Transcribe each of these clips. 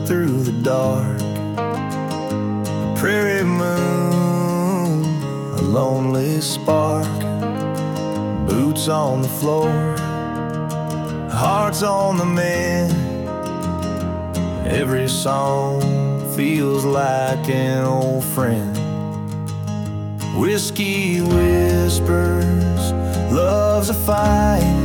through the dark. A prairie moon, a lonely spark. Boots on the floor, hearts on the mend. Every song feels like an old friend. Whiskey whispers, love's a fight.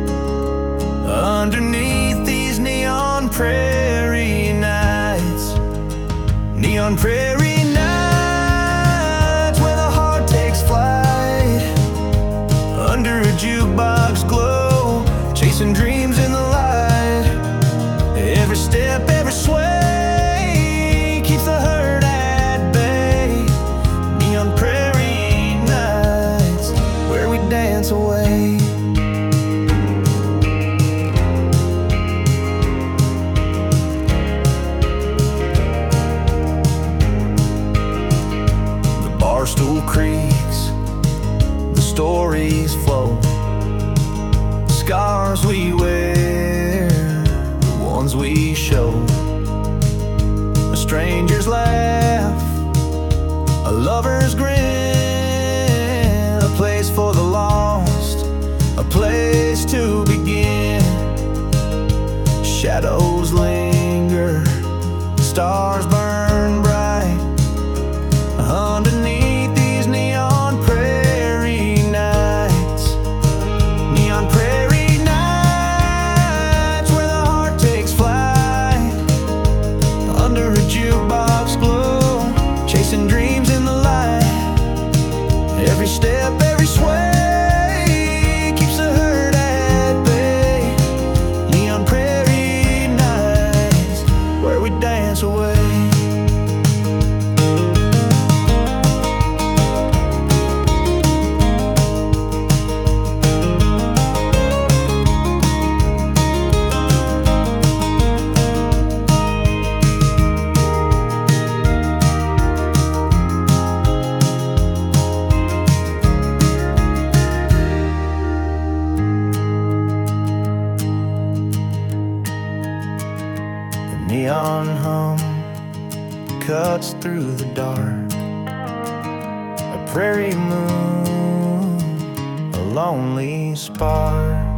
Underneath these neon prairie nights, neon prairie nights, where the heart takes flight. Under a jukebox glow, chasing dreams in the light. Every step, every sway keeps the hurt at bay. Neon prairie nights, where we dance away. The barstool creaks, the stories flow. Scars we wear, the ones we show. A stranger's laugh, a lover's grin. A place for the lost, a place to begin. Shadows linger, stars burn bright. Underneath these neon prairie nights, neon prairie nights, where the heart takes flight. Under a jukebox glow, chasing dreams in the light. Every step, every sway keeps the hurt at bay. Neon prairie nights, where we dance away. Neon hum cuts through the dark. A prairie moon, a lonely spark.